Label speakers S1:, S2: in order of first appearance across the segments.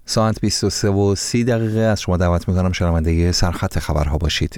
S1: ساعت 23:30 از شما دعوت می‌کنم شنونده سرخط خبرها باشید.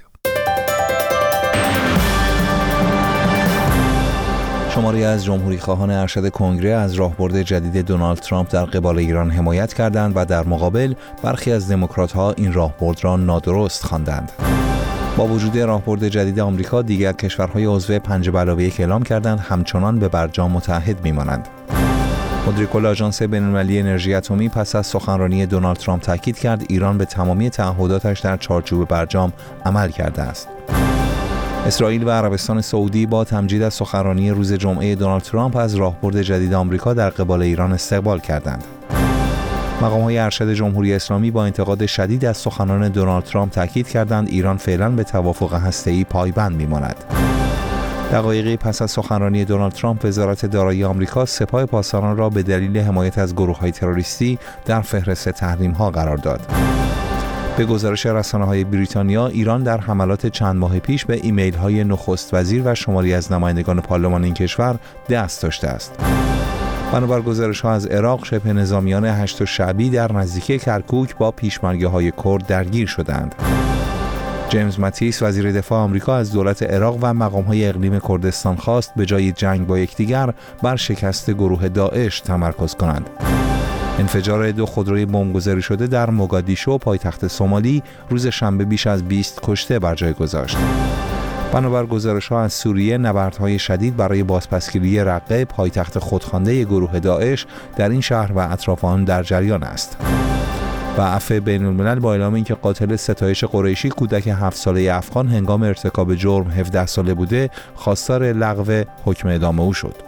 S1: شماری از جمهوری‌خواهان ارشد کنگره از راهبرد جدید دونالد ترامپ در قبال ایران حمایت کردند و در مقابل برخی از دموکرات‌ها این راهبرد را نادرست خواندند. با وجود راهبرد جدید آمریکا، دیگر کشورهای عضو 5+1 اعلام کردند همچنان به برجام متحد می‌مانند. مدیر کل آژانس بین‌المللی انرژی اتمی پس از سخنرانی دونالد ترامپ تاکید کرد ایران به تمامی تعهداتش در چارچوب برجام عمل کرده است. اسرائیل و عربستان سعودی با تمجید از سخنرانی روز جمعه دونالد ترامپ از راهبرد جدید آمریکا در قبال ایران استقبال کردند. مقام‌های ارشد جمهوری اسلامی با انتقاد شدید از سخنان دونالد ترامپ تاکید کردند ایران فعلا به توافق هسته‌ای پایبند می‌ماند. دقایقی پس از سخنرانی دونالد ترامپ، وزارت دارایی آمریکا سپاه پاسداران را به دلیل حمایت از گروه‌های تروریستی در فهرست تحریم‌ها قرار داد. به گزارش رسانه‌های بریتانیا، ایران در حملات چند ماه پیش به ایمیل‌های نخست وزیر و شماری از نمایندگان پارلمان این کشور دست داشته است. بنابر گزارش‌ها از عراق، شبه نظامیان هشت شعبی در نزدیکی کرکوک با پیشمرگه‌های کرد درگیر شدند. جیمز ماتیس، وزیر دفاع آمریکا، از دولت عراق و مقام‌های اقلیم کردستان خواست به جای جنگ با یکدیگر بر شکست گروه داعش تمرکز کنند. انفجار 2 خودروی بمبگذاری شده در موگادیشو، پایتخت سومالی، روز شنبه بیش از 20 کشته بر جای گذاشت. بنابر گزارش‌ها از سوریه، نبردهای شدید برای بازپسگیری رقه، پایتخت خودخوانده گروه داعش، در این شهر و اطراف آن در جریان است. و عفو بین‌الملل با اعلام اینکه قاتل ستایش قریشی، کودک 7 ساله افغان، هنگام ارتکاب جرم 17 ساله بوده، خواستار لغو حکم اعدام او شد.